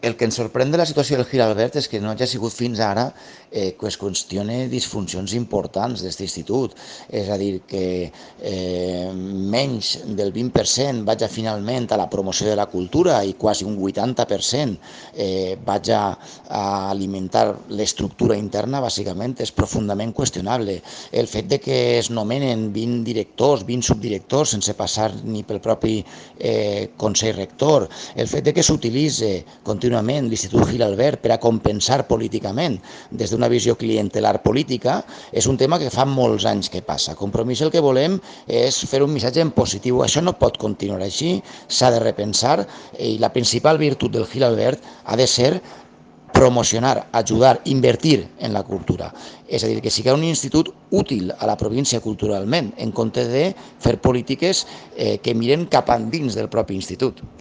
El que ens sorprèn de la situació del Gil Albert és que no hagi sigut fins ara que es qüestione disfuncions importants d'aquest institut. És a dir, que menys del 20% vaig finalment a la promoció de la cultura i quasi un 80% vaig a alimentar l'estructura interna, bàsicament, és profundament qüestionable. El fet de que es nomenen 20 directors, 20 subdirectors, sense passar ni pel propi Consell Rector, el fet de que s'utilitzi contínuament l'Institut Gil Albert per a compensar políticament des d'una visió clientelar política és un tema que fa molts anys que passa. Compromís el que volem és fer un missatge en positiu. Això no pot continuar així, s'ha de repensar i la principal virtut del Gil Albert ha de ser promocionar, ajudar, invertir en la cultura. És a dir, que sigui un institut útil a la província culturalment, en comptes de fer polítiques que miren cap endins del propi institut.